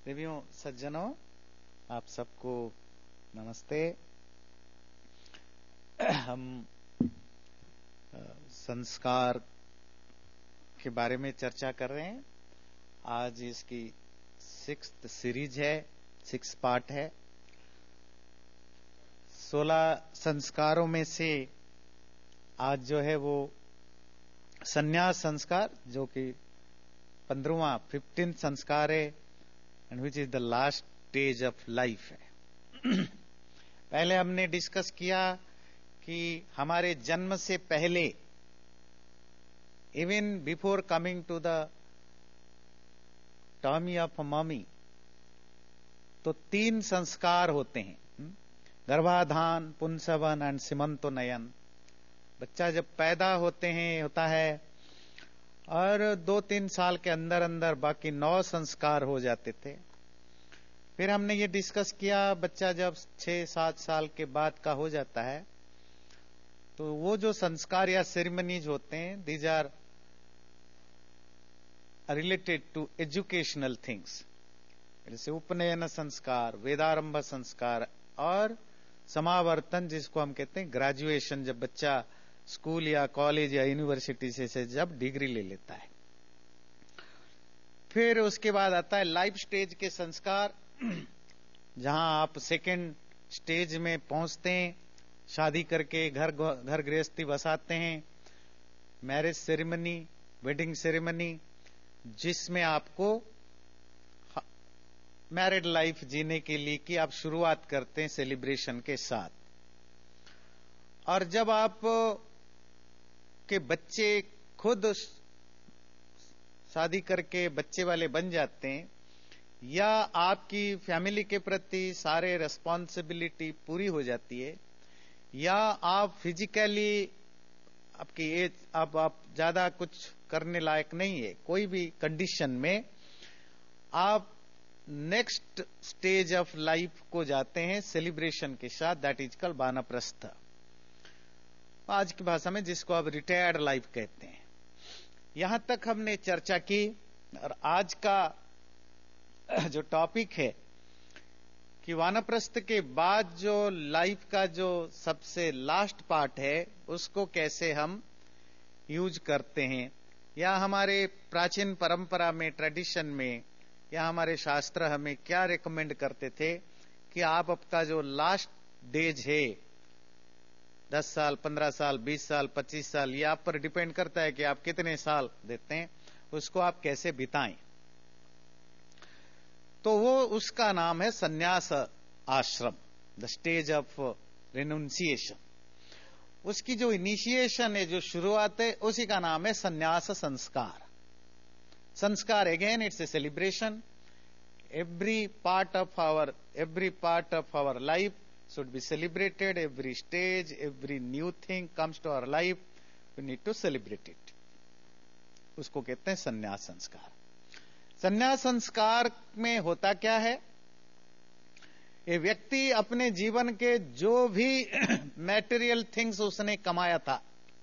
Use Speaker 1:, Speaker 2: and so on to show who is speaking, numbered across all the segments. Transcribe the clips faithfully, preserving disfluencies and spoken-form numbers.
Speaker 1: देवियों सज्जनों, आप सबको नमस्ते। हम संस्कार के बारे में चर्चा कर रहे हैं। आज इसकी सिक्स्थ सीरीज है, सिक्स पार्ट है। सोलह संस्कारों में से आज जो है वो संन्यास संस्कार, जो कि पंद्रहवां फिफ्टीन संस्कार है, and which is the last stage of life है। पहले हमने डिस्कस किया कि हमारे जन्म से पहले, even before coming to the tummy of mummy, तो तीन संस्कार होते हैं, गर्भाधान, पुंसवन एंड सीमंतोन्नयन। बच्चा जब पैदा होते हैं होता है और दो तीन साल के अंदर अंदर बाकी नौ संस्कार हो जाते थे। फिर हमने ये डिस्कस किया, बच्चा जब छह सात साल के बाद का हो जाता है तो वो जो संस्कार या सेरेमनीज होते हैं, these are related to educational things, जैसे उपनयन संस्कार, वेदारंभ संस्कार और समावर्तन, जिसको हम कहते हैं ग्रेजुएशन, जब बच्चा स्कूल या कॉलेज या यूनिवर्सिटी से, से जब डिग्री ले लेता है। फिर उसके बाद आता है लाइफ स्टेज के संस्कार, जहां आप सेकेंड स्टेज में पहुंचते हैं, शादी करके घर घर गृहस्थी बसाते हैं, मैरिज सेरेमनी, वेडिंग सेरेमनी, जिसमें आपको मैरिड लाइफ जीने के लिए की आप शुरुआत करते हैं सेलिब्रेशन के साथ। और जब आप के बच्चे खुद शादी करके बच्चे वाले बन जाते हैं, या आपकी फैमिली के प्रति सारे रेस्पॉन्सिबिलिटी पूरी हो जाती है, या आप फिजिकली आपकी एज, अब आप ज्यादा कुछ करने लायक नहीं है, कोई भी कंडीशन में आप नेक्स्ट स्टेज ऑफ लाइफ को जाते हैं सेलिब्रेशन के साथ, दैट इज कॉल्ड वानप्रस्थ, आज की भाषा में जिसको आप रिटायर्ड लाइफ कहते हैं। यहां तक हमने चर्चा की, और आज का जो टॉपिक है कि वानप्रस्थ के बाद जो लाइफ का जो सबसे लास्ट पार्ट है, उसको कैसे हम यूज करते हैं, या हमारे प्राचीन परंपरा में, ट्रेडिशन में, या हमारे शास्त्र हमें क्या रिकमेंड करते थे कि आप आपका जो लास्ट डेज है, दस साल, पंद्रह साल, बीस साल, पच्चीस साल, ये आप पर डिपेंड करता है कि आप कितने साल देते हैं, उसको आप कैसे बिताएं। तो वो उसका नाम है संन्यास आश्रम, द स्टेज ऑफ रिनुंसिएशन। उसकी जो इनिशिएशन है, जो शुरुआत है, उसी का नाम है संन्यास संस्कार। संस्कार again it's a celebration. Every part of our every part of our life should be celebrated. Every stage, every new thing comes to our life, we need to celebrate it. उसको कहते हैं संन्यास संस्कार। संन्यास संस्कार में होता क्या है, ये व्यक्ति अपने जीवन के जो भी मैटेरियल थिंग्स उसने कमाया था,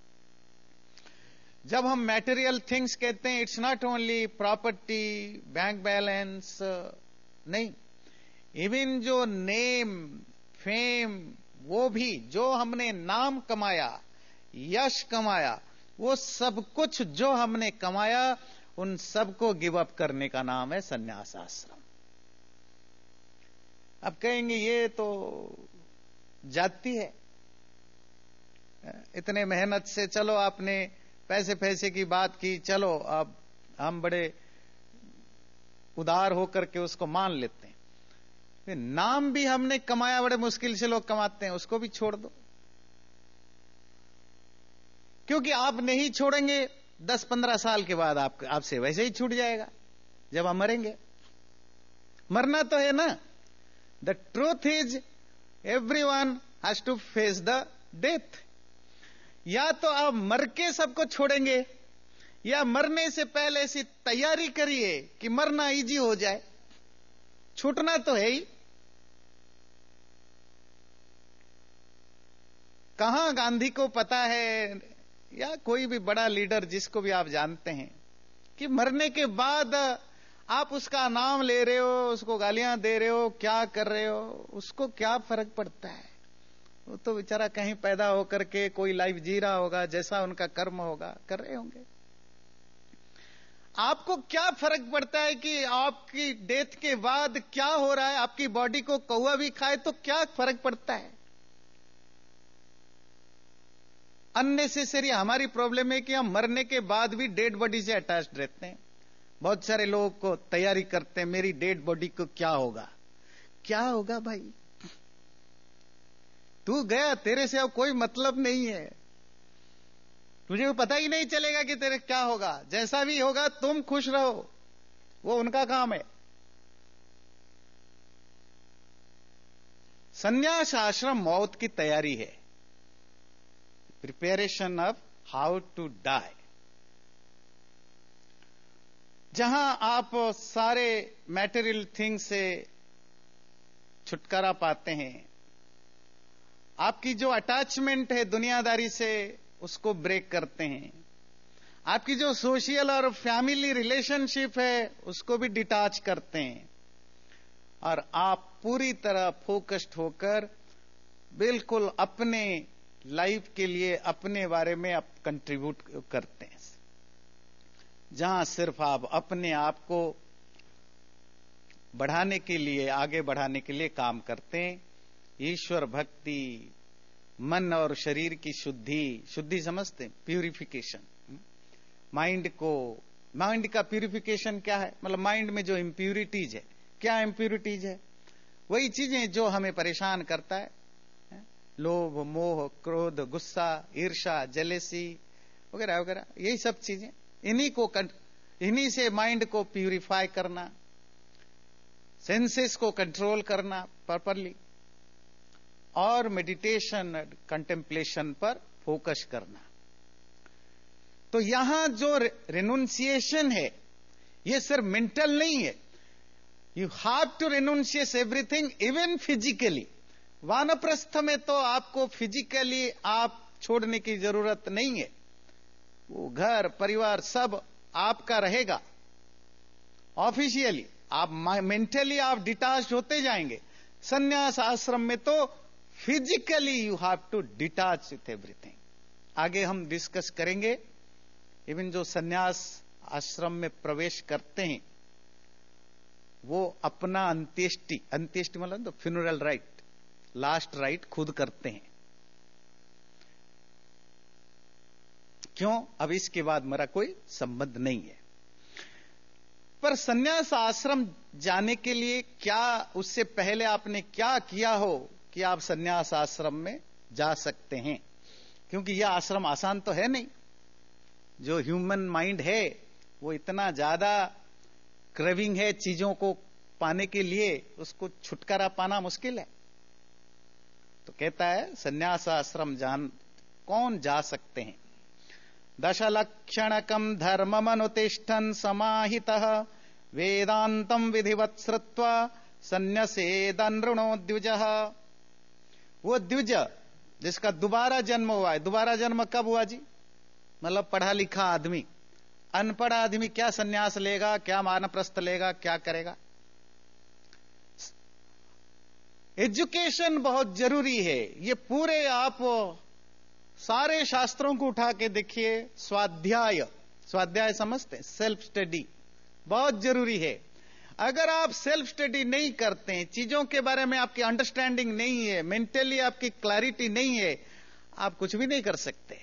Speaker 1: जब हम मैटेरियल थिंग्स कहते हैं, it's not only property, bank balance, नहीं, इवन जो नेम, फेम, वो भी जो हमने नाम कमाया, यश कमाया, वो सब कुछ जो हमने कमाया, उन सबको गिव अप करने का नाम है संन्यास आश्रम। अब कहेंगे ये तो जाती है, इतने मेहनत से, चलो आपने पैसे पैसे की बात की, चलो अब हम बड़े उदार होकर के उसको मान लेते हैं। नाम भी हमने कमाया, बड़े मुश्किल से लोग कमाते हैं, उसको भी छोड़ दो, क्योंकि आप नहीं छोड़ेंगे, दस पंद्रह साल के बाद आप आपसे वैसे ही छूट जाएगा जब हम मरेंगे। मरना तो है ना। The truth is everyone has to face the death. या तो आप मर के सबको छोड़ेंगे, या मरने से पहले ऐसी तैयारी करिए कि मरना इजी हो जाए, छूटना तो है ही। कहां गांधी को पता है, या कोई भी बड़ा लीडर जिसको भी आप जानते हैं, कि मरने के बाद आप उसका नाम ले रहे हो, उसको गालियां दे रहे हो, क्या कर रहे हो, उसको क्या फर्क पड़ता है? वो तो बेचारा कहीं पैदा होकर के कोई लाइफ जी रहा होगा, जैसा उनका कर्म होगा कर रहे होंगे। आपको क्या फर्क पड़ता है कि आपकी डेथ के बाद क्या हो रहा है? आपकी बॉडी को कौवा भी खाए तो क्या फर्क पड़ता है? अननेसेसरी हमारी प्रॉब्लम है कि हम मरने के बाद भी डेड बॉडी से अटैच्ड रहते हैं। बहुत सारे लोगों को तैयारी करते हैं, मेरी डेड बॉडी को क्या होगा? क्या होगा भाई? तू गया, तेरे से अब कोई मतलब नहीं है, तुझे पता ही नहीं चलेगा कि तेरे क्या होगा। जैसा भी होगा तुम खुश रहो, वो उनका काम है। संन्यास आश्रम मौत की तैयारी है, preparation of how to die, जहां आप सारे मैटेरियल थिंग से छुटकारा पाते हैं। आपकी जो अटैचमेंट है दुनियादारी से, उसको ब्रेक करते हैं। आपकी जो सोशल और फैमिली रिलेशनशिप है, उसको भी डिटैच करते हैं, और आप पूरी तरह फोकस्ड होकर बिल्कुल अपने लाइफ के लिए, अपने बारे में आप कंट्रीब्यूट करते हैं, जहां सिर्फ आप अपने आप को बढ़ाने के लिए, आगे बढ़ाने के लिए काम करते हैं। ईश्वर भक्ति, मन और शरीर की शुद्धि, शुद्धि समझते हैं, प्यूरिफिकेशन। माइंड को, माइंड का प्यूरिफिकेशन क्या है? मतलब माइंड में जो इंप्यूरिटीज है, क्या इंप्यूरिटीज है? वही चीजें जो हमें परेशान करता है, लोभ, मोह, क्रोध, गुस्सा, ईर्ष्या, जेलेसी वगैरह वगैरह, यही सब चीजें। इन्हीं को, इन्हीं से माइंड को प्यूरिफाई करना, सेंसेस को कंट्रोल करना प्रॉपरली, और मेडिटेशन, कंटेम्पलेशन पर फोकस करना। तो यहां जो रेनुंसिएशन है, ये सिर्फ मेंटल नहीं है। You have to renunciate everything, even physically. वानप्रस्थ में तो आपको फिजिकली आप छोड़ने की जरूरत नहीं है, वो घर परिवार सब आपका रहेगा ऑफिशियली। आप मेंटली आप डिटैच होते जाएंगे। संन्यास आश्रम में तो physically you have to detach with everything. आगे हम डिस्कस करेंगे। इवन जो संन्यास आश्रम में प्रवेश करते हैं, वो अपना अंत्येष्टि, अंत्येष्टि मतलब तो फ्यूनरल राइट, लास्ट राइट खुद करते हैं। क्यों? अब इसके बाद मेरा कोई संबंध नहीं है। पर संन्यास आश्रम जाने के लिए क्या, उससे पहले आपने क्या किया हो कि आप संन्यास आश्रम में जा सकते हैं? क्योंकि यह आश्रम आसान तो है नहीं। जो ह्यूमन माइंड है, वो इतना ज्यादा क्रेविंग है चीजों को पाने के लिए, उसको छुटकारा पाना मुश्किल है। तो कहता है संन्यास आश्रम जान कौन जा सकते हैं? दशलक्षणकम धर्ममनुतिष्ठन् समाहितः वेदांतम विधिवत् श्रुत्वा सन्न्यसेदनृणो द्विजः। वो द्विज जिसका दोबारा जन्म हुआ है। दोबारा जन्म कब हुआ जी? मतलब पढ़ा लिखा आदमी। अनपढ़ आदमी क्या सन्यास लेगा, क्या वानप्रस्थ लेगा, क्या करेगा? एजुकेशन बहुत जरूरी है। ये पूरे आप सारे शास्त्रों को उठा के देखिए, स्वाध्याय, स्वाध्याय समझते हैं, सेल्फ स्टडी बहुत जरूरी है। अगर आप सेल्फ स्टडी नहीं करते हैं, चीजों के बारे में आपकी अंडरस्टैंडिंग नहीं है, मेंटली आपकी क्लैरिटी नहीं है, आप कुछ भी नहीं कर सकते।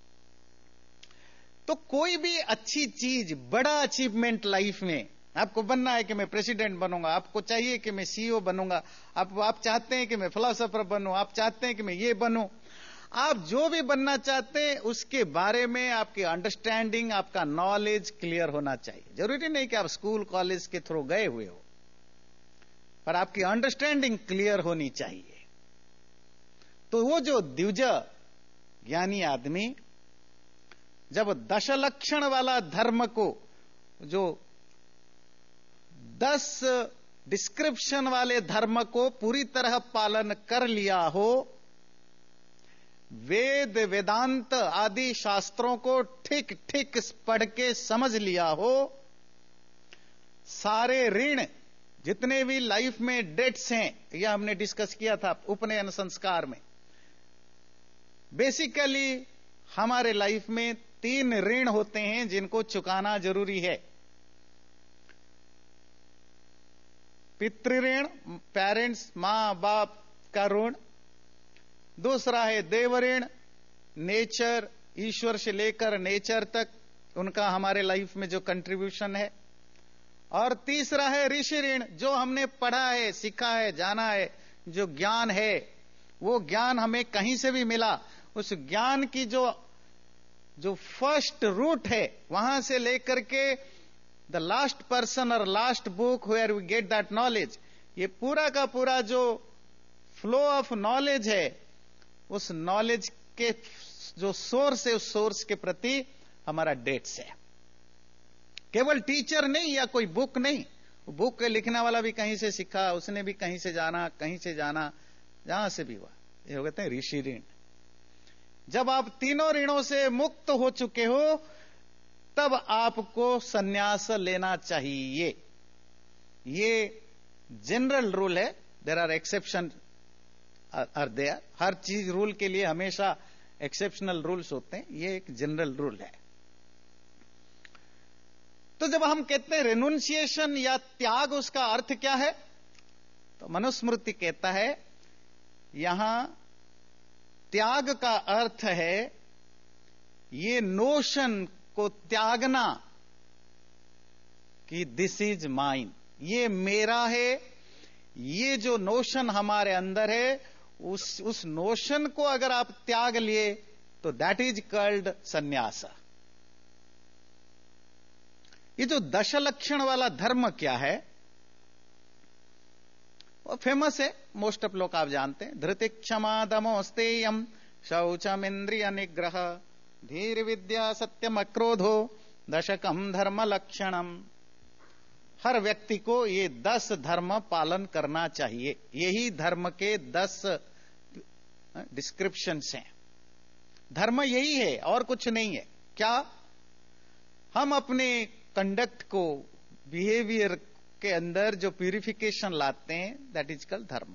Speaker 1: तो कोई भी अच्छी चीज, बड़ा अचीवमेंट लाइफ में आपको बनना है कि मैं प्रेसिडेंट बनूंगा, आपको चाहिए कि मैं सीईओ बनूंगा, आप आप चाहते हैं कि मैं फिलोसोफर बनूं, आप चाहते हैं कि मैं ये बनूं, आप जो भी बनना चाहते हैं उसके बारे में आपकी अंडरस्टैंडिंग, आपका नॉलेज क्लियर होना चाहिए। जरूरी नहीं कि आप स्कूल कॉलेज के थ्रू गए हुए हो, पर आपकी अंडरस्टैंडिंग क्लियर होनी चाहिए। तो वो जो द्विज ज्ञानी आदमी जब दशलक्षण वाला धर्म को, जो दस डिस्क्रिप्शन वाले धर्म को पूरी तरह पालन कर लिया हो, वेद वेदांत आदि शास्त्रों को ठीक ठीक पढ़ के समझ लिया हो, सारे ऋण जितने भी लाइफ में डेट्स हैं, यह हमने डिस्कस किया था उपनयन संस्कार में। बेसिकली हमारे लाइफ में तीन ऋण होते हैं जिनको चुकाना जरूरी है। पितृ ऋण, पेरेंट्स, मां बाप का ऋण। दूसरा है देव ऋण, नेचर, ईश्वर से लेकर नेचर तक उनका हमारे लाइफ में जो कंट्रीब्यूशन है। और तीसरा है ऋषि ऋण, जो हमने पढ़ा है, सीखा है, जाना है, जो ज्ञान है, वो ज्ञान हमें कहीं से भी मिला, उस ज्ञान की जो जो फर्स्ट रूट है, वहां से लेकर के द लास्ट पर्सन और last book where we get that knowledge, ये पूरा का पूरा जो फ्लो ऑफ नॉलेज है, उस नॉलेज के जो सोर्स है, उस सोर्स के प्रति हमारा डेट्स है। केवल टीचर नहीं या कोई बुक नहीं, बुक लिखने वाला भी कहीं से सीखा, उसने भी कहीं से जाना, कहीं से जाना, जहां से भी हुआ, ये कहते हैं ऋषि ऋण। जब आप तीनों ऋणों से मुक्त हो चुके हो, तब आपको सन्यास लेना चाहिए। ये जनरल रूल है, there are exception are there. हर चीज रूल के लिए हमेशा एक्सेप्शनल रूल्स होते हैं, ये एक जनरल रूल है। तो जब हम कहते हैं रेनुंसिएशन या त्याग, उसका अर्थ क्या है? तो मनुस्मृति कहता है यहां त्याग का अर्थ है ये नोशन को त्यागना कि दिस इज माइन, ये मेरा है। ये जो नोशन हमारे अंदर है, उस उस नोशन को अगर आप त्याग लिए तो दैट इज कॉल्ड संन्यास। ये जो दश लक्षण वाला धर्म क्या है, वो फेमस है, मोस्ट ऑफ लोग आप जानते हैं। धृति क्षमा दमो स्तेयम शौचम इंद्रिय निग्रह धीर विद्या सत्यम अक्रोधो दशकम धर्म लक्षणम। हर व्यक्ति को ये दस धर्म पालन करना चाहिए। यही धर्म के दस डिस्क्रिप्शंस हैं। धर्म यही है और कुछ नहीं है। क्या? हम अपने कंडक्ट को, बिहेवियर के अंदर जो प्यूरिफिकेशन लाते हैं, दैट इज कॉल्ड धर्म।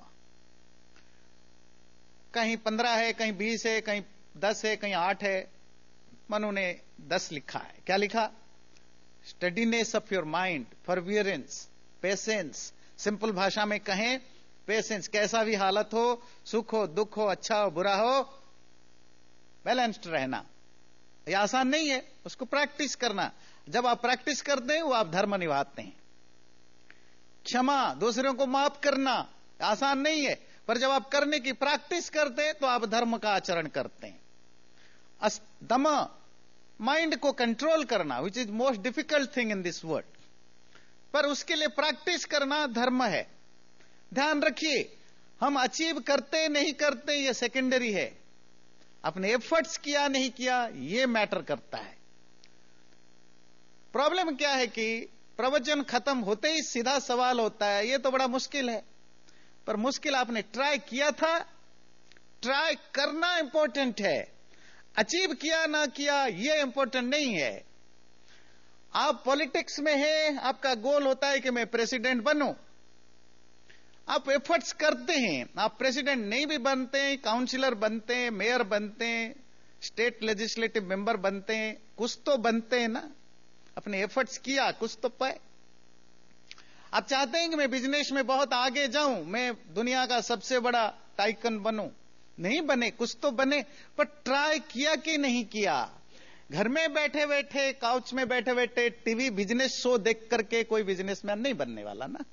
Speaker 1: कहीं पंद्रह है, कहीं बीस है, कहीं दस है, कहीं आठ है। मनु ने दस लिखा है। क्या लिखा? Steadiness of your mind, perseverance, patience. Simple भाषा में कहें, पेशेंस, कैसा भी हालत हो, सुख हो, दुख हो, अच्छा हो, बुरा हो, बैलेंस्ड रहना। यह आसान नहीं है, उसको प्रैक्टिस करना। जब आप प्रैक्टिस करते हैं, वो आप धर्म निभाते हैं। क्षमा, दूसरों को माफ करना, आसान नहीं है, पर जब आप करने की प्रैक्टिस करते हैं तो आप धर्म का आचरण करते हैं। दम, माइंड को कंट्रोल करना, which is most difficult thing in this world, पर उसके लिए प्रैक्टिस करना धर्म है। ध्यान रखिए, हम अचीव करते नहीं करते ये सेकेंडरी है। अपने एफर्ट्स किया नहीं किया ये मैटर करता है। प्रॉब्लम क्या है कि प्रवचन खत्म होते ही सीधा सवाल होता है, ये तो बड़ा मुश्किल है। पर मुश्किल आपने ट्राई किया था, ट्राई करना इंपॉर्टेंट है। अचीव किया ना किया ये इंपॉर्टेंट नहीं है। आप पॉलिटिक्स में हैं, आपका गोल होता है कि मैं प्रेसिडेंट बनूं, आप एफर्ट्स करते हैं, आप प्रेसिडेंट नहीं भी बनते हैं, काउंसिलर बनते हैं, मेयर बनते हैं, स्टेट लेजिस्लेटिव मेंबर बनते हैं, कुछ तो बनते हैं ना। अपने एफर्ट्स किया, कुछ तो पाए। आप चाहते हैं कि मैं बिजनेस में बहुत आगे जाऊं, मैं दुनिया का सबसे बड़ा टाइकन बनूं, नहीं बने, कुछ तो बने, पर ट्राई किया कि नहीं किया। घर में बैठे बैठे, काउच में बैठे बैठे टीवी बिजनेस शो देख करके कोई बिजनेसमैन नहीं बनने वाला ना।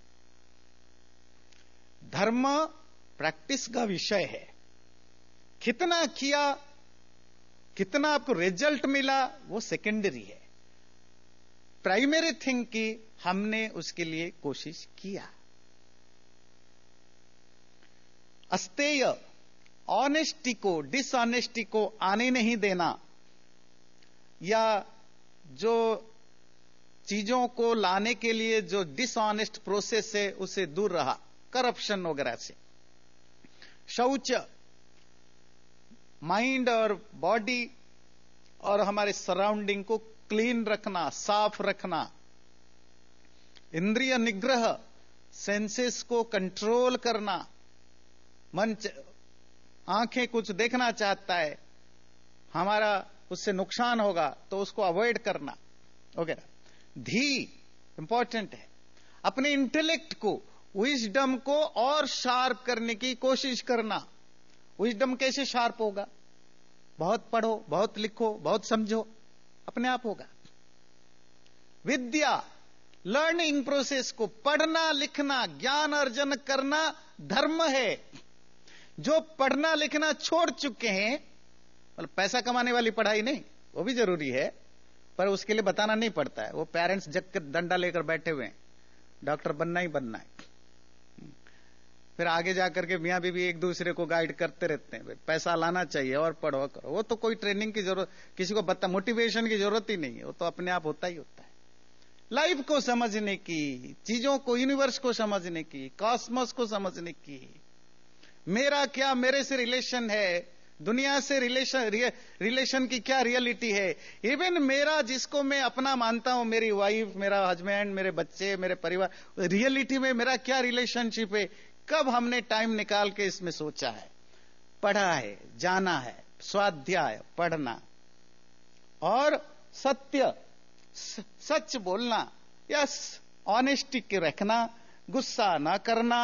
Speaker 1: धर्म प्रैक्टिस का विषय है। कितना किया, कितना आपको रिजल्ट मिला, वो सेकेंडरी है। प्राइमरी थिंग की हमने उसके लिए कोशिश किया। अस्तेय, ऑनेस्टी को, डिसऑनेस्टी को आने नहीं देना, या जो चीजों को लाने के लिए जो डिसऑनेस्ट प्रोसेस है उससे दूर रहा, करप्शन वगैरह से। शौच, माइंड और बॉडी और हमारे सराउंडिंग को क्लीन रखना, साफ रखना। इंद्रिय निग्रह, सेंसेस को कंट्रोल करना। मन, आंखें कुछ देखना चाहता है, हमारा उससे नुकसान होगा तो उसको अवॉइड करना वगैरह। धी इंपॉर्टेंट है। अपने इंटेलेक्ट को, विजडम को और शार्प करने की कोशिश करना। विजडम कैसे शार्प होगा? बहुत पढ़ो, बहुत लिखो, बहुत समझो, अपने आप होगा। विद्या, लर्निंग प्रोसेस को, पढ़ना लिखना, ज्ञान अर्जन करना धर्म है। जो पढ़ना लिखना छोड़ चुके हैं, मतलब पैसा कमाने वाली पढ़ाई नहीं, वो भी जरूरी है, पर उसके लिए बताना नहीं पड़ता है। वो पेरेंट्स जग कर डंडा लेकर बैठे हुए हैं, डॉक्टर बनना ही बनना है। फिर आगे जाकर के मियां बीवी एक दूसरे को गाइड करते रहते हैं, पैसा लाना चाहिए और पढ़ो करो। वो तो कोई ट्रेनिंग की जरूरत, किसी को बता मोटिवेशन की जरूरत ही नहीं है, वो तो अपने आप होता ही होता है। लाइफ को समझने की, चीजों को, यूनिवर्स को समझने की, कॉस्मोस को समझने की, मेरा क्या मेरे से रिलेशन है, दुनिया से रिलेशन रिलेशन की क्या रियलिटी है, इवन मेरा जिसको मैं अपना मानता हूं, मेरी वाइफ, मेरा हस्बैंड, मेरे बच्चे, मेरे परिवार, रियलिटी में मेरा क्या रिलेशनशिप है, कब हमने टाइम निकाल के इसमें सोचा है, पढ़ा है, जाना है, स्वाध्याय पढ़ना, और सत्य, सच बोलना, यस, ऑनेस्टी के रखना, गुस्सा ना करना।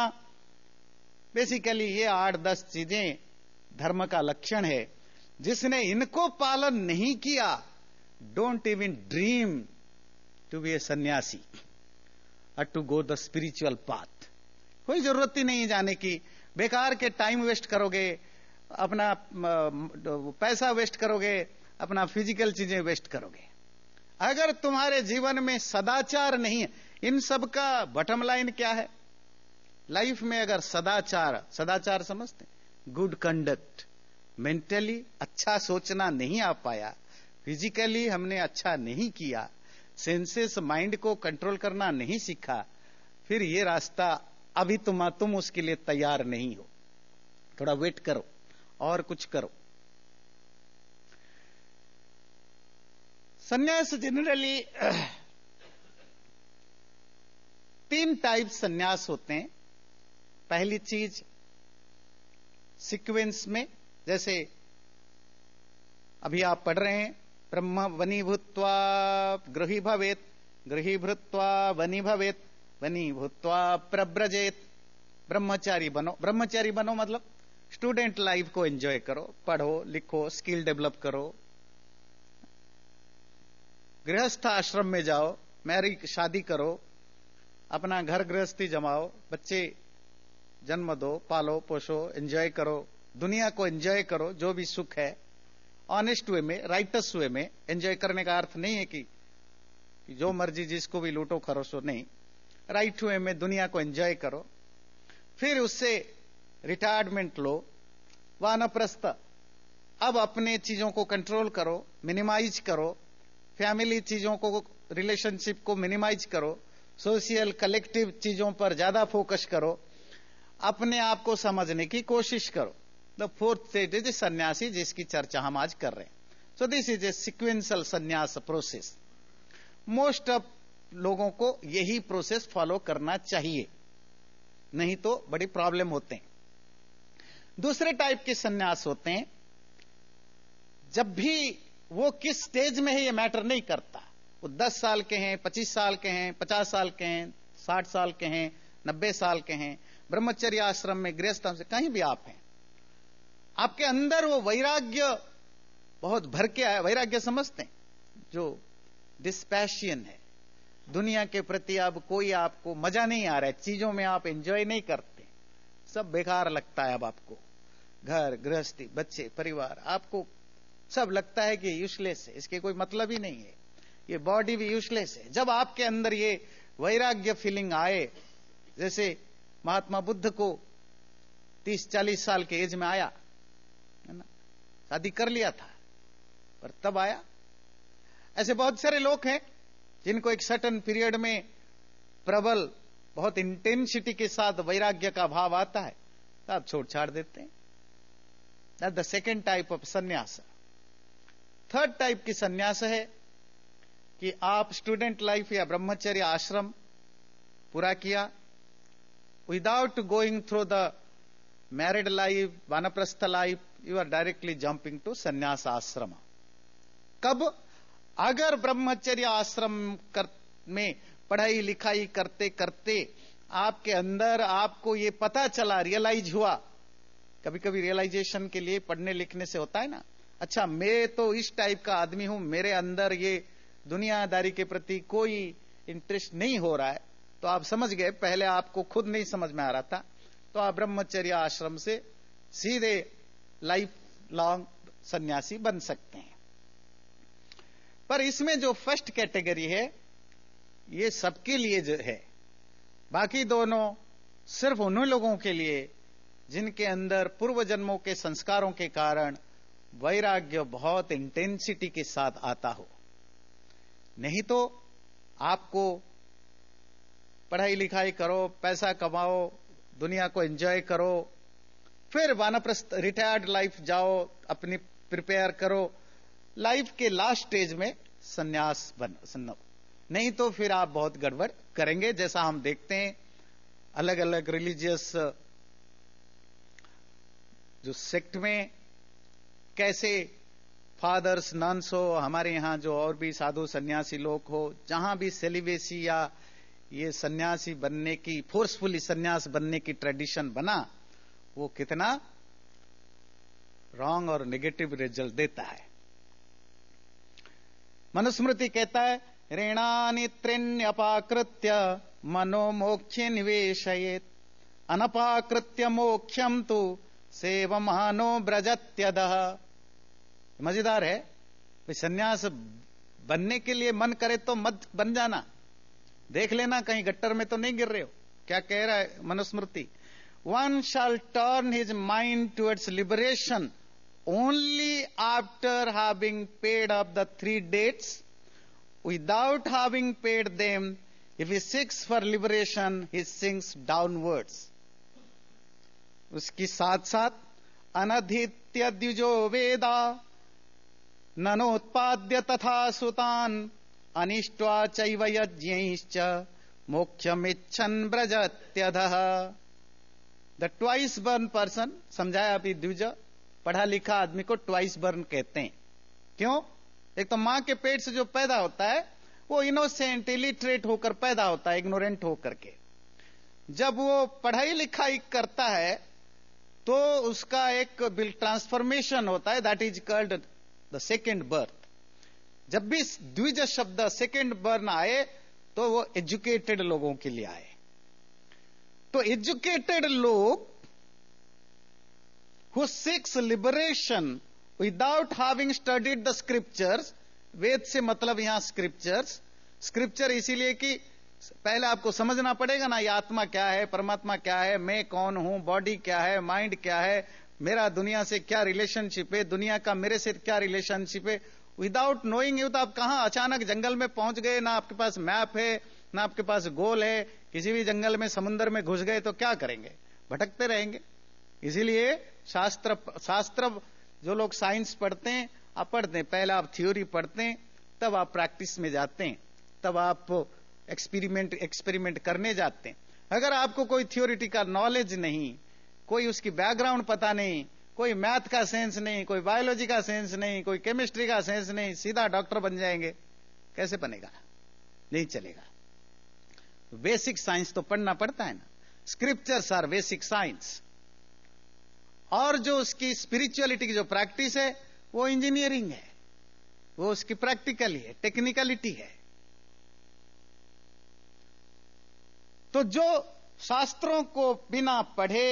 Speaker 1: बेसिकली ये आठ दस चीजें धर्म का लक्षण है। जिसने इनको पालन नहीं किया, don't even dream to be a सन्यासी और to go the spiritual path. कोई जरूरत ही नहीं जाने की, बेकार के टाइम वेस्ट करोगे, अपना पैसा वेस्ट करोगे, अपना फिजिकल चीजें वेस्ट करोगे। अगर तुम्हारे जीवन में सदाचार नहीं है, इन सब का बॉटम लाइन क्या है लाइफ में? अगर सदाचार, सदाचार समझते, गुड कंडक्ट, मेंटली अच्छा सोचना नहीं आ पाया, फिजिकली हमने अच्छा नहीं किया, सेंसेस माइंड को कंट्रोल करना नहीं सीखा, फिर ये रास्ता अभी तुम तुम उसके लिए तैयार नहीं हो। थोड़ा वेट करो और कुछ करो। सन्यास जनरली तीन टाइप सन्यास होते हैं। पहली चीज सीक्वेंस में, जैसे अभी आप पढ़ रहे हैं, ब्रह्म वनी भूत्वा गृही भवेत, गृही भूत्वा वनी भवेत, वनी भूत्वा प्रव्रजेत। ब्रह्मचारी बनो। ब्रह्मचारी बनो मतलब स्टूडेंट लाइफ को एंजॉय करो, पढ़ो लिखो, स्किल डेवलप करो। गृहस्थ आश्रम में जाओ, मैरी शादी करो, अपना घर गृहस्थी जमाओ, बच्चे जन्म दो, पालो पोषो, एंजॉय करो, दुनिया को एंजॉय करो, जो भी सुख है ऑनेस्ट वे में, राइटस वे में। एंजॉय करने का अर्थ नहीं है कि, कि जो मर्जी जिसको भी लूटो खरोसो, नहीं, राइट वे में दुनिया को एंजॉय करो। फिर उससे रिटायरमेंट लो, वानप्रस्थ। अब अपने चीजों को कंट्रोल करो, मिनिमाइज करो, फैमिली चीजों को, रिलेशनशिप को मिनिमाइज करो, सोशल कलेक्टिव चीजों पर ज्यादा फोकस करो, अपने आप को समझने की कोशिश करो। द फोर्थ स्टेज इज सन्यासी, जिसकी चर्चा हम आज कर रहे हैं। So this is a sequential सन्यास प्रोसेस। मोस्ट ऑफ लोगों को यही प्रोसेस फॉलो करना चाहिए, नहीं तो बड़ी प्रॉब्लम होते हैं। दूसरे टाइप के सन्यास होते हैं, जब भी वो किस स्टेज में है ये मैटर नहीं करता, वो दस साल के हैं, पच्चीस साल के हैं, पचास साल के हैं, साठ साल के हैं, नब्बे साल के हैं, ब्रह्मचर्य आश्रम में, गृहस्थ से, कहीं भी आप हैं, आपके अंदर वो वैराग्य बहुत भर के आया। वैराग्य समझते हैं, जो डिस्पैशन है दुनिया के प्रति। अब कोई आपको मजा नहीं आ रहा है, चीजों में आप एंजॉय नहीं करते, सब बेकार लगता है। अब आपको घर गृहस्थी, बच्चे, परिवार, आपको सब लगता है कि यूजलेस है, इसके कोई मतलब ही नहीं है, ये बॉडी भी यूजलेस है। जब आपके अंदर ये वैराग्य फीलिंग आए, जैसे महात्मा बुद्ध को तीस चालीस साल के एज में आया है ना, शादी कर लिया था पर तब आया। ऐसे बहुत सारे लोग हैं जिनको एक सर्टेन पीरियड में प्रबल, बहुत इंटेंसिटी के साथ वैराग्य का भाव आता है, तो आप छोड़ छाड़ देते हैं। That's the second type of सन्यास। थर्ड टाइप की सन्यास है कि आप स्टूडेंट लाइफ या ब्रह्मचर्य आश्रम पूरा किया, without going through the married life, vanaprastha life, you are directly jumping to sannyasa ashram. कब? अगर ब्रह्मचर्य आश्रम कर, में पढ़ाई लिखाई करते करते आपके अंदर आपको ये पता चला, रियलाइज हुआ, कभी कभी रियलाइजेशन के लिए पढ़ने लिखने से होता है ना, अच्छा मैं तो इस टाइप का आदमी हूं, मेरे अंदर ये दुनियादारी के प्रति कोई इंटरेस्ट नहीं हो रहा है, तो आप समझ गए, पहले आपको खुद नहीं समझ में आ रहा था, तो आप ब्रह्मचर्य आश्रम से सीधे लाइफ लॉन्ग सन्यासी बन सकते हैं। पर इसमें जो फर्स्ट कैटेगरी है ये सबके लिए जो है, बाकी दोनों सिर्फ उन्हीं लोगों के लिए जिनके अंदर पूर्व जन्मों के संस्कारों के कारण वैराग्य बहुत इंटेंसिटी के साथ आता हो। नहीं तो आपको पढ़ाई लिखाई करो, पैसा कमाओ, दुनिया को एंजॉय करो, फिर वानप्रस्थ रिटायर्ड लाइफ जाओ, अपनी प्रिपेयर करो, लाइफ के लास्ट स्टेज में सन्यास बनो, नहीं तो फिर आप बहुत गड़बड़ करेंगे। जैसा हम देखते हैं अलग अलग रिलीजियस जो सेक्ट में कैसे फादर्स, नन्स हो, हमारे यहां जो और भी साधु सन्यासी लोग हो, जहां भी सेलिबेसी या ये सन्यासी बनने की, फोर्सफुली सन्यास बनने की ट्रेडिशन बना, वो कितना रॉन्ग और नेगेटिव रिजल्ट देता है। मनुस्मृति कहता है ऋणानि त्रिण्यपाकृत्य मनोमोक्षे निवेशयेत्, अनपाकृत्य मोक्षम तु सेवमानो ब्रजत्यदः। मजेदार है भाई, सन्यास बनने के लिए मन करे तो मत बन जाना, देख लेना कहीं गट्टर में तो नहीं गिर रहे हो। क्या कह रहा है Manusmriti? One shall turn his mind towards liberation only after having paid up the three debts. Without having paid them, if he seeks for liberation, he sinks downwards. उसकी साथ साथ अनधीत्य द्विजो वेदा ननोत्पाद्य तथा सुतान अनिष्ट्वा चैव यज्ञैश्च मोक्षमिच्छन् ब्रजत्यधः। द ट्वाइस बर्न पर्सन, समझाया अभी द्विज, पढ़ा लिखा आदमी को ट्वाइस बर्न कहते हैं। क्यों? एक तो मां के पेट से जो पैदा होता है वो इनोसेंट, इलिटरेट होकर पैदा होता है, इग्नोरेंट होकर के। जब वो पढ़ाई लिखाई करता है तो उसका एक बिल ट्रांसफॉर्मेशन होता है, that is called the second birth. जब भी द्विज शब्द सेकेंड बर्न आए तो वो एजुकेटेड लोगों के लिए आए। तो एजुकेटेड लोग who seeks liberation without having studied the scriptures, वेद से मतलब यहां स्क्रिप्चर्स, स्क्रिप्चर इसीलिए कि पहले आपको समझना पड़ेगा ना, ये आत्मा क्या है, परमात्मा क्या है, मैं कौन हूं, बॉडी क्या है, माइंड क्या है, मेरा दुनिया से क्या रिलेशनशिप है, दुनिया का मेरे से क्या रिलेशनशिप है। विदाउट नोइंग यू तो आप कहां अचानक जंगल में पहुंच गए, ना आपके पास मैप है, ना आपके पास गोल है, किसी भी जंगल में समुद्र में घुस गए तो क्या करेंगे? भटकते रहेंगे। इसीलिए शास्त्र शास्त्र जो लोग साइंस पढ़ते हैं, आप पढ़ते हैं, पहले आप थ्योरी पढ़ते हैं, तब आप प्रैक्टिस में जाते हैं, तब आप एक्सपेरिमेंट एक्सपेरिमेंट करने जाते हैं। अगर आपको कोई थ्योरिटिकल नॉलेज नहीं, कोई उसकी बैकग्राउंड पता नहीं, कोई मैथ का सेंस नहीं, कोई बायोलॉजी का सेंस नहीं, कोई केमिस्ट्री का सेंस नहीं, सीधा डॉक्टर बन जाएंगे, कैसे बनेगा? नहीं चलेगा। बेसिक साइंस तो पढ़ना पड़ता है ना। स्क्रिप्चर्स आर बेसिक साइंस, और जो उसकी स्पिरिचुअलिटी की जो प्रैक्टिस है वो इंजीनियरिंग है, वो उसकी प्रैक्टिकली है, टेक्निकलिटी है। तो जो शास्त्रों को बिना पढ़े,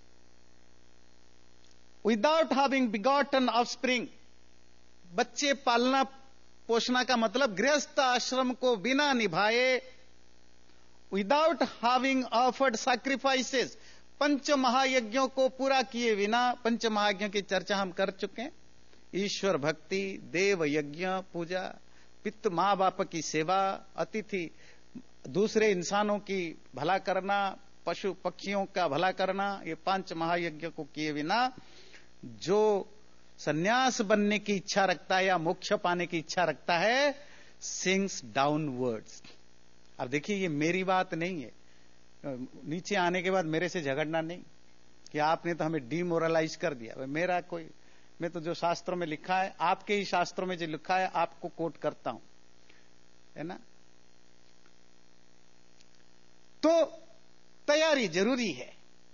Speaker 1: विदाउट हैविंग बिगॉटन ऑफस्प्रिंग, बच्चे पालना पोषणा का मतलब गृहस्थ आश्रम को बिना निभाए, विदाउट हैविंग ऑफर्ड सैक्रिफाइसेस, पंच महायज्ञों को पूरा किए बिना, पंच महायज्ञों की चर्चा हम कर चुके हैं, ईश्वर भक्ति, देव यज्ञ पूजा, पितृ मां बाप की सेवा, अतिथि दूसरे इंसानों की भला करना, पशु पक्षियों का भला करना, ये पांच महायज्ञ को किए बिना जो सन्यास बनने की इच्छा रखता है या मोक्ष पाने की इच्छा रखता है, सिंक्स डाउनवर्ड्स। अब देखिए, ये मेरी बात नहीं है, नीचे आने के बाद मेरे से झगड़ना नहीं कि आपने तो हमें डिमोरलाइज कर दिया। मेरा कोई, मैं तो जो शास्त्रों में लिखा है, आपके ही शास्त्रों में जो लिखा है आपको कोट करता हूं, है ना। तो तैयारी जरूरी है।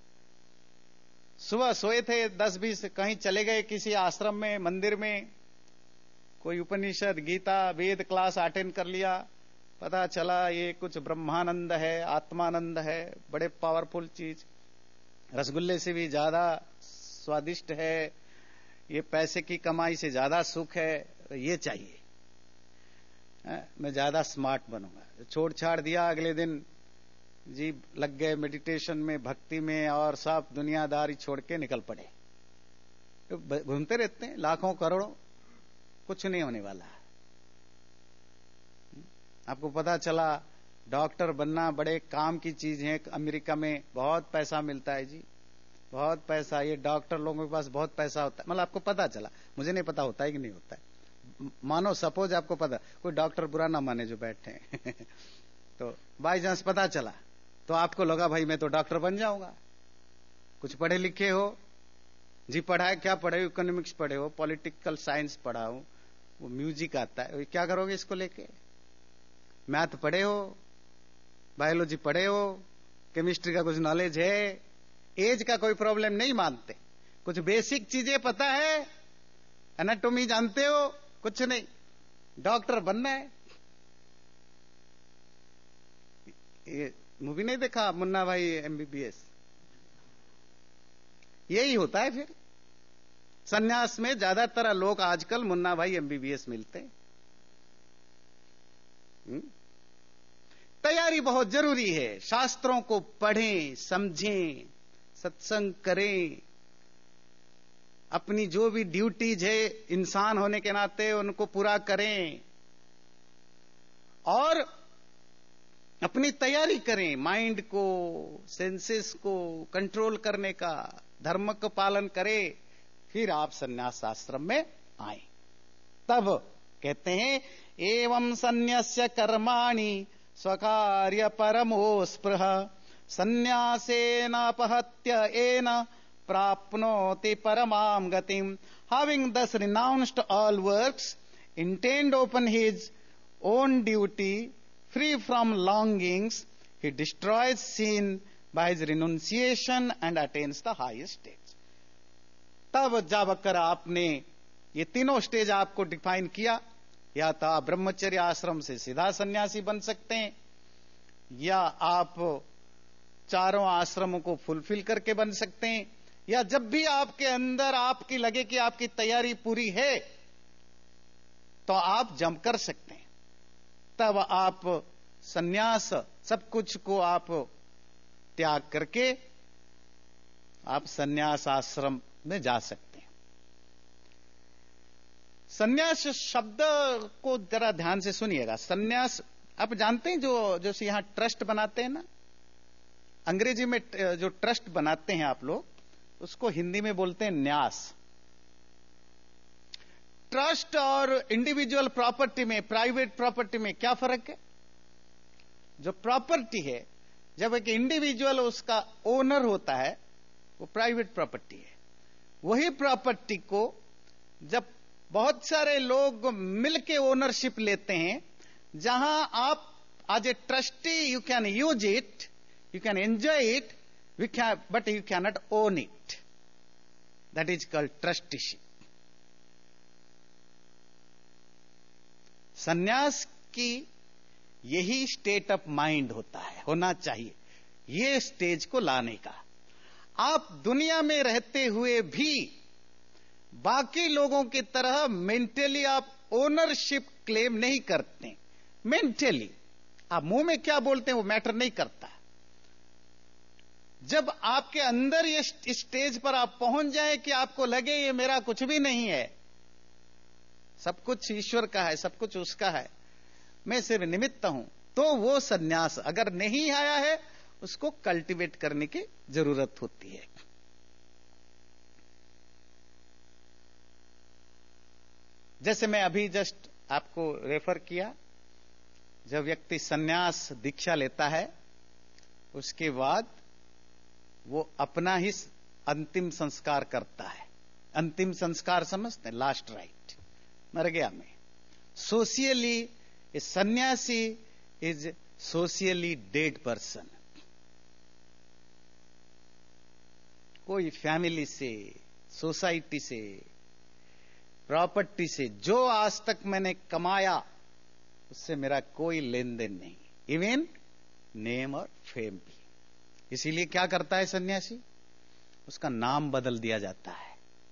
Speaker 1: सुबह सोए थे दस बीस, कहीं चले गए किसी आश्रम में, मंदिर में, कोई उपनिषद गीता वेद क्लास अटेंड कर लिया, पता चला ये कुछ ब्रह्मानंद है, आत्मानंद है, बड़े पावरफुल चीज, रसगुल्ले से भी ज्यादा स्वादिष्ट है, ये पैसे की कमाई से ज्यादा सुख है, ये चाहिए, मैं ज्यादा स्मार्ट बनूंगा। छोड़ छाड़ दिया, अगले दिन जी लग गए मेडिटेशन में, भक्ति में, और सब दुनियादारी छोड़ के निकल पड़े। घूमते रहते हैं लाखों करोड़ों, कुछ नहीं होने वाला। आपको पता चला डॉक्टर बनना बड़े काम की चीज है, अमेरिका में बहुत पैसा मिलता है जी, बहुत पैसा, ये डॉक्टर लोगों के पास बहुत पैसा होता है। मतलब आपको पता चला, मुझे नहीं पता होता है कि नहीं होता है, मानो सपोज आपको पता, कोई डॉक्टर बुरा ना माने जो बैठे हैं तो बाई चांस पता चला, तो आपको लगा भाई मैं तो डॉक्टर बन जाऊंगा। कुछ पढ़े लिखे हो जी, पढ़ा है, क्या पढ़े, इकोनॉमिक्स पढ़े हो, पॉलिटिकल साइंस पढ़ा हो, वो म्यूजिक आता है, क्या करोगे इसको लेके, मैथ पढ़े हो, बायोलॉजी पढ़े हो, केमिस्ट्री का कुछ नॉलेज है, एज का कोई प्रॉब्लम नहीं मानते, कुछ बेसिक चीजें पता है, एनाटॉमी जानते हो, कुछ नहीं, डॉक्टर बनना है। ये मूवी नहीं देखा मुन्ना भाई एमबीबीएस, यही होता है। फिर सन्यास में ज्यादातर लोग आजकल मुन्ना भाई एमबीबीएस मिलते हैं। तैयारी बहुत जरूरी है, शास्त्रों को पढ़ें, समझें, सत्संग करें, अपनी जो भी ड्यूटीज है इंसान होने के नाते उनको पूरा करें, और अपनी तैयारी करें, माइंड को, सेंसेस को कंट्रोल करने का, धर्म का पालन करें, फिर आप सन्यास आश्रम में आए। तब कहते हैं एवं सन्न्यस्य कर्माणि स्वकार्य परमो स्पृह सन्यासेन अपहत्य एन प्राप्नोति परमां गतिम। Having thus renounced all works, intent upon his own duty, free from longings, he destroys sin by his renunciation and attains the highest stage. तब जब कर आपने ये तीनों स्टेज आपको डिफाइन किया, या तो आप ब्रह्मचर्य आश्रम से सीधा सन्यासी बन सकते हैं, या आप चारों आश्रमों को फुलफिल करके बन सकते हैं, या जब भी आपके अंदर आपकी लगे कि आपकी तैयारी पूरी है तो आप जंप कर सकते हैं। तब आप सन्यास, सब कुछ को आप त्याग करके आप सन्यास आश्रम में जा सकते हैं। सन्यास शब्द को जरा ध्यान से सुनिएगा। सन्यास आप जानते हैं, जो जो यहां ट्रस्ट बनाते हैं ना, अंग्रेजी में जो ट्रस्ट बनाते हैं आप लोग, उसको हिंदी में बोलते हैं न्यास। ट्रस्ट और इंडिविजुअल प्रॉपर्टी में, प्राइवेट प्रॉपर्टी में क्या फर्क है? जो प्रॉपर्टी है, जब एक इंडिविजुअल उसका ओनर होता है, वो प्राइवेट प्रॉपर्टी है। वही प्रॉपर्टी को जब बहुत सारे लोग मिलके ओनरशिप लेते हैं, जहां आप as a trustee you can use it, you can enjoy it, we can, but you cannot own it. That is called trusteeship. सन्यास की यही स्टेट ऑफ माइंड होता है, होना चाहिए, ये स्टेज को लाने का। आप दुनिया में रहते हुए भी बाकी लोगों की तरह मेंटली आप ओनरशिप क्लेम नहीं करते। मेंटली आप मुंह में क्या बोलते हैं वो मैटर नहीं करता। जब आपके अंदर ये स्टेज पर आप पहुंच जाए कि आपको लगे ये मेरा कुछ भी नहीं है, सब कुछ ईश्वर का है, सब कुछ उसका है, मैं सिर्फ निमित्त हूं, तो वो सन्यास अगर नहीं आया है उसको कल्टीवेट करने की जरूरत होती है। जैसे मैं अभी जस्ट आपको रेफर किया, जब व्यक्ति सन्यास दीक्षा लेता है उसके बाद वो अपना ही अंतिम संस्कार करता है। अंतिम संस्कार समझते हैं, लास्ट राइट, मर गया मैं। Socially a sannyasi is socially dead person. कोई फैमिली से, सोसाइटी से, प्रॉपर्टी से जो आज तक मैंने कमाया उससे मेरा कोई लेन देन नहीं, इवन नेम और फेम भी। इसीलिए क्या करता है सन्यासी, उसका नाम बदल दिया जाता है।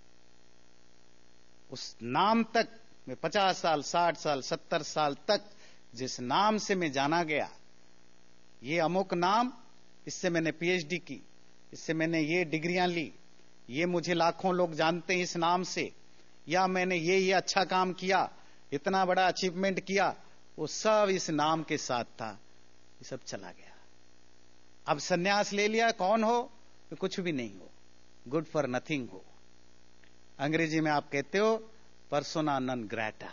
Speaker 1: उस नाम तक मैं पचास साल, साठ साल, सत्तर साल तक जिस नाम से मैं जाना गया, ये अमुक नाम, इससे मैंने पीएचडी की, इससे मैंने ये डिग्रियां ली, ये मुझे लाखों लोग जानते हैं इस नाम से, या मैंने ये ये अच्छा काम किया, इतना बड़ा अचीवमेंट किया, वो सब इस नाम के साथ था। ये सब चला गया। अब सन्यास ले लिया, कौन हो तो कुछ भी नहीं हो, गुड फॉर नथिंग हो। अंग्रेजी में आप कहते हो पर्सोना नॉन ग्रेटा।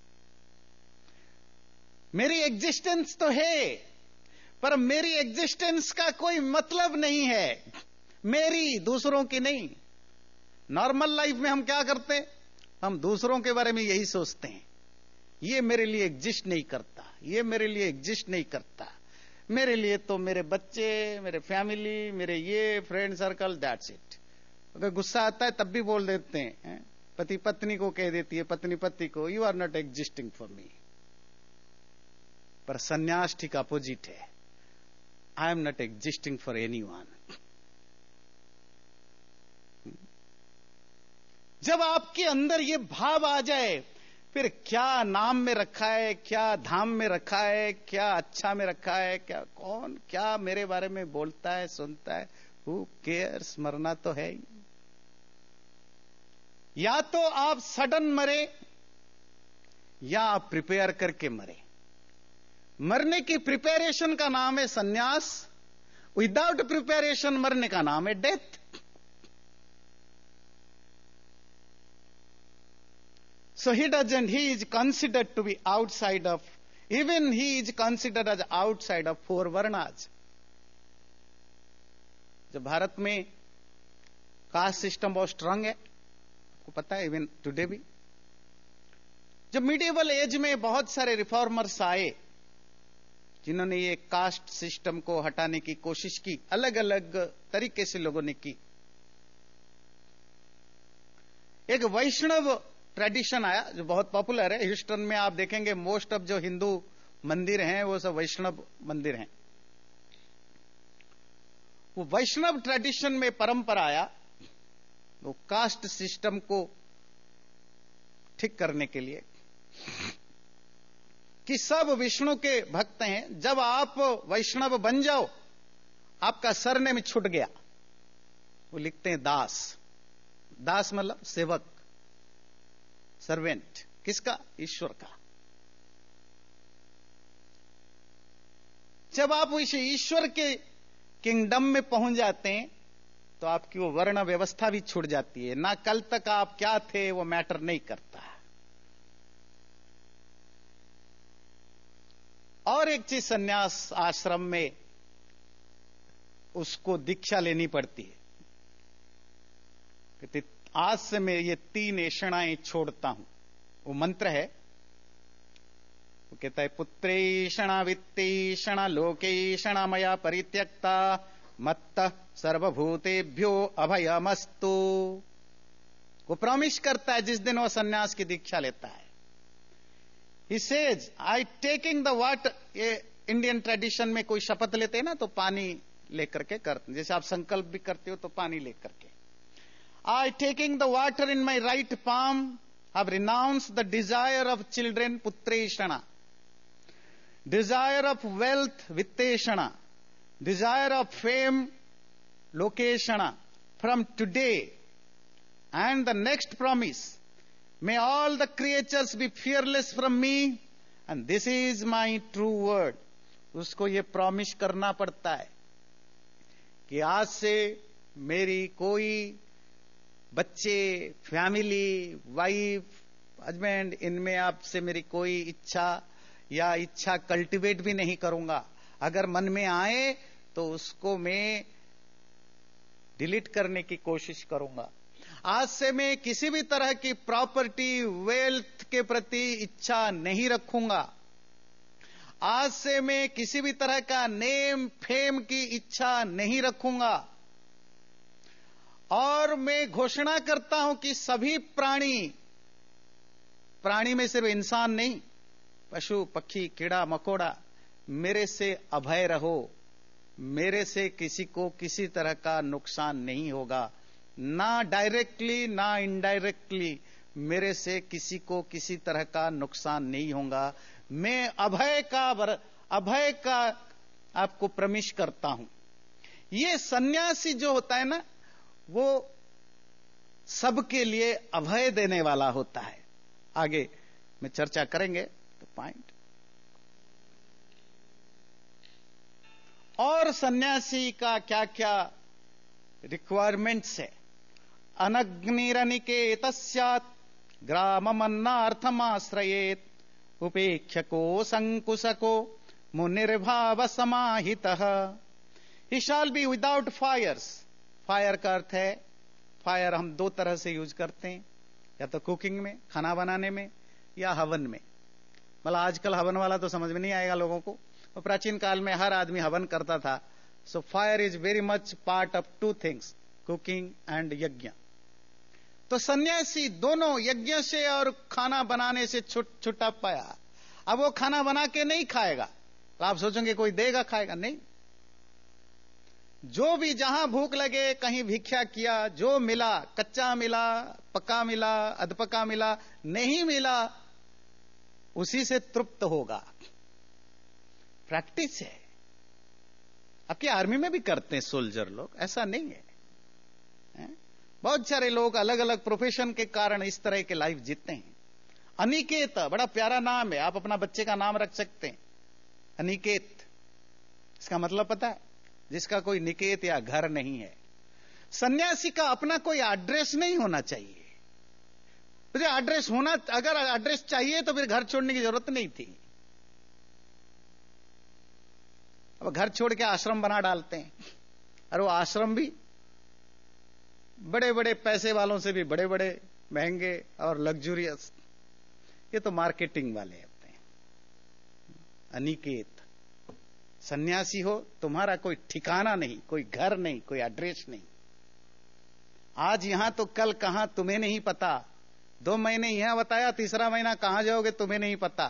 Speaker 1: मेरी एग्जिस्टेंस तो है, पर मेरी एग्जिस्टेंस का कोई मतलब नहीं है, मेरी, दूसरों की नहीं। नॉर्मल लाइफ में हम क्या करते हैं, हम दूसरों के बारे में यही सोचते हैं, ये मेरे लिए एग्जिस्ट नहीं करता, ये मेरे लिए एग्जिस्ट नहीं करता, मेरे लिए तो मेरे बच्चे, मेरे फैमिली, मेरे ये फ्रेंड सर्कल, दैट्स इट। अगर गुस्सा आता है तब भी बोल देते हैं, पति पत्नी को कह देती है, पत्नी पति को, you are not existing for me. पर सन्यास ठीक अपोजिट है, I am not existing for anyone. जब आपके अंदर ये भाव आ जाए, फिर क्या नाम में रखा है, क्या धाम में रखा है, क्या अच्छा में रखा है, क्या कौन क्या मेरे बारे में बोलता है, सुनता है, हु केयर्स, मरना तो है ही। या तो आप सडन मरे या आप प्रिपेयर करके मरे। मरने की प्रिपरेशन का नाम है सन्यास, विदाउट प्रिपरेशन मरने का नाम है death. So he doesn't, he is considered to be outside of, even he is considered as outside of four varnas. जब भारत में कास्ट सिस्टम बहुत स्ट्रांग है, आपको पता है, इवन टुडे भी। जब मिडिवल एज में बहुत सारे रिफॉर्मर्स आए जिन्होंने ये कास्ट सिस्टम को हटाने की कोशिश की, अलग अलग तरीके से लोगों ने की। एक वैष्णव ट्रेडिशन आया जो बहुत पॉपुलर है। ह्यूस्टन में आप देखेंगे मोस्ट ऑफ जो हिंदू मंदिर हैं वो सब वैष्णव मंदिर हैं। वो वैष्णव ट्रेडिशन में परंपरा आया, वो कास्ट सिस्टम को ठीक करने के लिए कि सब विष्णु के भक्त हैं, जब आप वैष्णव बन जाओ आपका सरनेम छूट गया। वो लिखते हैं दास। दास मतलब सेवक, सर्वेंट। किसका? ईश्वर का। जब आप इस ईश्वर के किंगडम में पहुंच जाते हैं तो आपकी वो वर्ण व्यवस्था भी छूट जाती है। ना कल तक आप क्या थे वो मैटर नहीं करता। और एक चीज, सन्यास आश्रम में उसको दीक्षा लेनी पड़ती है। आज से मैं ये तीन ऐषणाएं छोड़ता हूं। वो मंत्र है, वो कहता है पुत्रेषणा वित्तेषणा लोकेषणा मया परित्यक्ता मत्तः सर्वभूतेभ्यो अभयमस्तु। वो प्रॉमिस करता है जिस दिन वो सन्यास की दीक्षा लेता है। He says, I taking the water, ये इंडियन ट्रेडिशन में कोई शपथ लेते हैं ना तो पानी लेकर के करते, जैसे आप संकल्प भी करते हो तो पानी लेकर के। I taking the water in my right palm have renounced the desire of children, putreshana, desire of wealth, vitteshana, desire of fame, lokeshana. From today and the next promise, may all the creatures be fearless from me, and this is my true word. उसको ये promise करना पड़ता है कि आज से मेरी कोई बच्चे, फैमिली, वाइफ, हस्बैंड, इनमें आपसे मेरी कोई इच्छा या इच्छा कल्टीवेट भी नहीं करूंगा। अगर मन में आए तो उसको मैं डिलीट करने की कोशिश करूंगा। आज से मैं किसी भी तरह की प्रॉपर्टी वेल्थ के प्रति इच्छा नहीं रखूंगा। आज से मैं किसी भी तरह का नेम फेम की इच्छा नहीं रखूंगा। और मैं घोषणा करता हूं कि सभी प्राणी, प्राणी में सिर्फ इंसान नहीं, पशु पक्षी कीड़ा मकोड़ा, मेरे से अभय रहो। मेरे से किसी को किसी तरह का नुकसान नहीं होगा, ना डायरेक्टली ना इनडायरेक्टली मेरे से किसी को किसी तरह का नुकसान नहीं होगा। मैं अभय का बर, अभय का आपको प्रमिश करता हूं। ये सन्यासी जो होता है ना, वो सबके लिए अभय देने वाला होता है। आगे में चर्चा करेंगे तो पॉइंट। और सन्यासी का क्या क्या रिक्वायरमेंट्स है। अनग्निरनिकेतस्यात् ग्राममन्नार्थमाश्रयेत् उपेक्षको संकुशको मुनिर्भाव समाहितः। He shall be without fires. Fire का अर्थ है, फायर हम दो तरह से यूज करते हैं, या तो कुकिंग में, खाना बनाने में, या हवन में। मतलब आजकल हवन वाला तो समझ में नहीं आएगा लोगों को, और प्राचीन काल में हर आदमी हवन करता था। So fire is very much part of two things, cooking and yajna. तो सन्यासी दोनों यज्ञ से और खाना बनाने से छुट छुटा पाया। अब वो खाना बना के नहीं खाएगा, तो आप सोचेंगे कोई देगा खाएगा, नहीं। जो भी जहां भूख लगे, कहीं भिक्षा किया, जो मिला, कच्चा मिला, पका मिला, अधपका मिला, नहीं मिला, उसी से तृप्त होगा। प्रैक्टिस है। आपकी आर्मी में भी करते हैं सोल्जर लोग, ऐसा नहीं है, है? बहुत सारे लोग अलग अलग प्रोफेशन के कारण इस तरह के लाइफ जीते हैं। अनिकेत बड़ा प्यारा नाम है, आप अपना बच्चे का नाम रख सकते हैं अनिकेत। इसका मतलब पता है? जिसका कोई निकेत या घर नहीं है। सन्यासी का अपना कोई एड्रेस नहीं होना चाहिए। फिर एड्रेस होना, अगर एड्रेस चाहिए तो फिर घर छोड़ने की जरूरत नहीं थी। अब घर छोड़ के आश्रम बना डालते हैं, और वो आश्रम भी बड़े बड़े पैसे वालों से भी बड़े बड़े महंगे और लग्जूरियस। ये तो मार्केटिंग वाले होते हैं। अनिकेत सन्यासी हो, तुम्हारा कोई ठिकाना नहीं, कोई घर नहीं, कोई एड्रेस नहीं। आज यहां तो कल कहां तुम्हें नहीं पता। दो महीने यहां बताया, तीसरा महीना कहां जाओगे तुम्हें नहीं पता।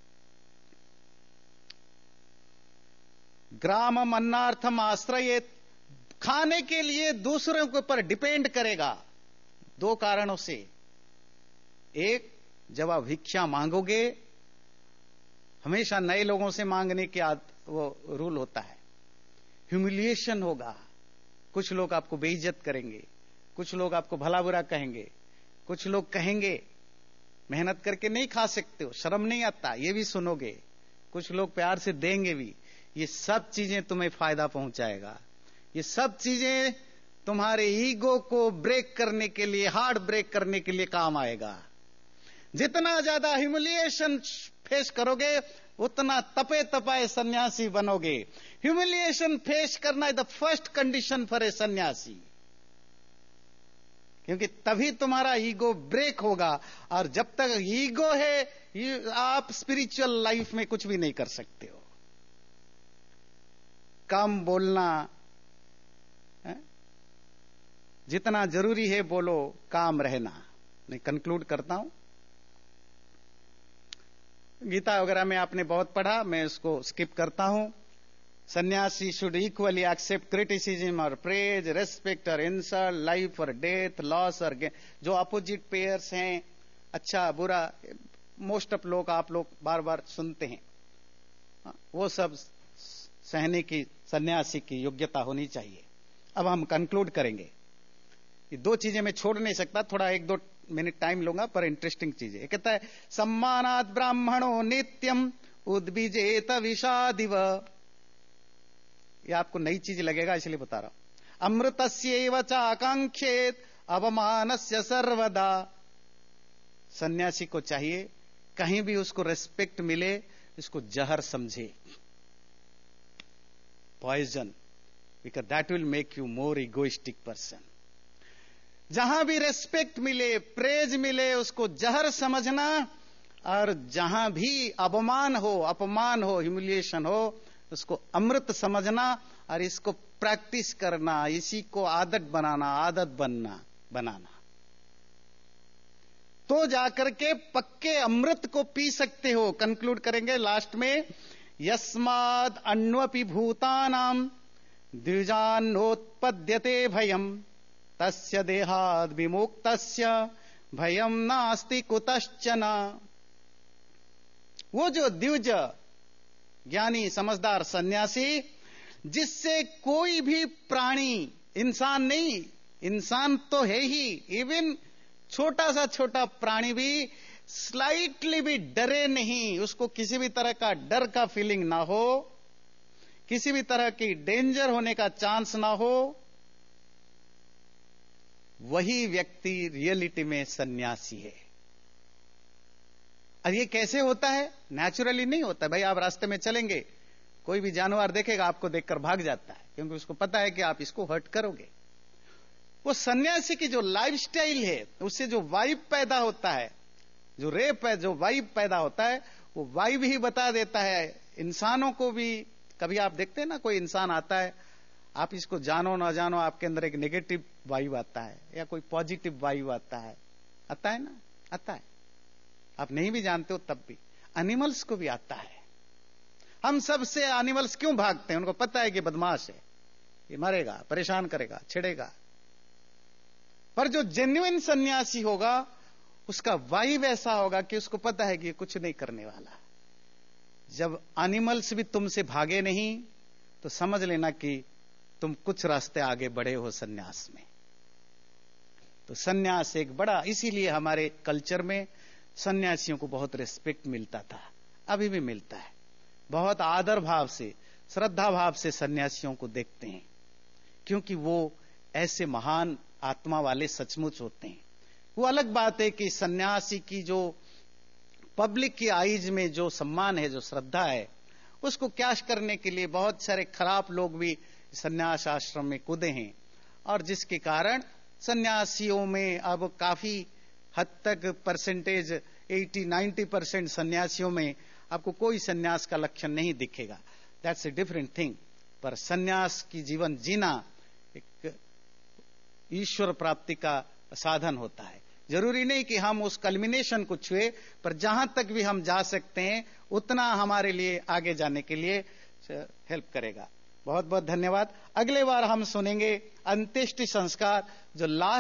Speaker 1: ग्रामम अन्नार्थम आश्रयेत, खाने के लिए दूसरों के ऊपर डिपेंड करेगा। दो कारणों से। एक, जब आप भिक्षा मांगोगे, हमेशा नए लोगों से मांगने के आद वो रूल होता है। ह्यूमिलिएशन होगा। कुछ लोग आपको बेइज्जत करेंगे, कुछ लोग आपको भला बुरा कहेंगे, कुछ लोग कहेंगे मेहनत करके नहीं खा सकते हो, शर्म नहीं आता, ये भी सुनोगे। कुछ लोग प्यार से देंगे भी। ये सब चीजें तुम्हें फायदा पहुंचाएगा। ये सब चीजें तुम्हारे ईगो को ब्रेक करने के लिए, हार्ड ब्रेक करने के लिए काम आएगा। जितना ज्यादा ह्यूमिलिएशन फेस करोगे, उतना तपे तपाए सन्यासी बनोगे। ह्यूमिलिएशन फेस करना is the first condition for a sannyasi, क्योंकि तभी तुम्हारा ईगो ब्रेक होगा। और जब तक ईगो है, आप स्पिरिचुअल लाइफ में कुछ भी नहीं कर सकते हो। कम बोलना है? जितना जरूरी है बोलो, काम रहना। मैं कंक्लूड करता हूं। गीता वगैरह में आपने बहुत पढ़ा, मैं उसको स्किप करता हूं। Sannyasi should equally accept criticism और प्रेज, रेस्पेक्ट और इंसल्ट, लाइफ और डेथ, लॉस और गेन। जो अपोजिट पेयर्स हैं, अच्छा बुरा, मोस्ट ऑफ लोग आप लोग बार बार सुनते हैं, वो सब सहने की सन्यासी की योग्यता होनी चाहिए। अब हम कंक्लूड करेंगे। ये दो चीजें मैं छोड़ नहीं सकता, थोड़ा एक दो मिनट टाइम लूंगा, पर इंटरेस्टिंग चीज है। कहता है सम्मानात् ब्राह्मणो नित्यम उद्विजेत विषादिव। ये आपको नई चीज लगेगा, इसलिए बता रहा हूं। अमृतस्यैव चाकांक्षेत अवमानस्य सर्वदा। सन्यासी को चाहिए कहीं भी उसको रेस्पेक्ट मिले, इसको जहर समझे, poison. Because that will make you more egoistic person. जहां भी रेस्पेक्ट मिले, प्रेज मिले, उसको जहर समझना, और जहां भी अवमान हो, अपमान हो, ह्यूमिलिएशन हो, उसको अमृत समझना और इसको प्रैक्टिस करना, इसी को आदत बनाना, आदत बनना बनाना, तो जाकर के पक्के अमृत को पी सकते हो। कंक्लूड करेंगे लास्ट में, यस्माद अन्वपि भूतानाम द्विजान्नोत्पद्यते भयम तस्य देहाद विमुक्तस्य भयम नास्ति कुतश्चन। वो जो द्विज ज्ञानी समझदार सन्यासी, जिससे कोई भी प्राणी, इंसान नहीं, इंसान तो है ही, इवन छोटा सा छोटा प्राणी भी स्लाइटली भी डरे नहीं, उसको किसी भी तरह का डर का फीलिंग ना हो, किसी भी तरह की डेंजर होने का चांस ना हो, वही व्यक्ति रियलिटी में सन्यासी है। और ये कैसे होता है? नेचुरली नहीं होता भाई। आप रास्ते में चलेंगे, कोई भी जानवर देखेगा, आपको देखकर भाग जाता है, क्योंकि उसको पता है कि आप इसको हर्ट करोगे। वो सन्यासी की जो लाइफस्टाइल है, उससे जो वाइब पैदा होता है, जो रेप है, जो वाइब पैदा होता है, वो वाइब ही बता देता है इंसानों को भी। कभी आप देखते हैं ना, कोई इंसान आता है, आप इसको जानो ना जानो, आपके अंदर एक नेगेटिव वाइब आता है या कोई पॉजिटिव वाइब आता है, आता है ना, आता है। आप नहीं भी जानते हो तब भी। एनिमल्स को भी आता है। हम सबसे एनिमल्स क्यों भागते हैं? उनको पता है कि बदमाश है, ये मरेगा, परेशान करेगा, छेड़ेगा। पर जो जेन्युइन सन्यासी होगा, उसका वाइब ऐसा होगा कि उसको पता है कि ये कुछ नहीं करने वाला। जब एनिमल्स भी तुमसे भागे नहीं, तो समझ लेना कि तुम कुछ रास्ते आगे बढ़े हो सन्यास में। तो सन्यास एक बड़ा, इसीलिए हमारे कल्चर में सन्यासियों को बहुत रिस्पेक्ट मिलता था, अभी भी मिलता है। बहुत आदर भाव से, श्रद्धा भाव से सन्यासियों को देखते हैं, क्योंकि वो ऐसे महान आत्मा वाले सचमुच होते हैं। वो अलग बात है कि सन्यासी की जो पब्लिक की आईज में जो सम्मान है, जो श्रद्धा है, उसको कैश करने के लिए बहुत सारे खराब लोग भी सन्यास आश्रम में कूदे हैं, और जिसके कारण सन्यासियों में अब काफी हद तक परसेंटेज अस्सी नब्बे परसेंट सन्यासियों में आपको कोई सन्यास का लक्षण नहीं दिखेगा। That's a different thing. पर सन्यास की जीवन जीना एक ईश्वर प्राप्ति का साधन होता है। जरूरी नहीं कि हम उस कल्मिनेशन को छुए, पर जहां तक भी हम जा सकते हैं उतना हमारे लिए आगे जाने के लिए हेल्प करेगा। बहुत बहुत धन्यवाद। अगले बार हम सुनेंगे अंत्येष्टि संस्कार, जो लास्ट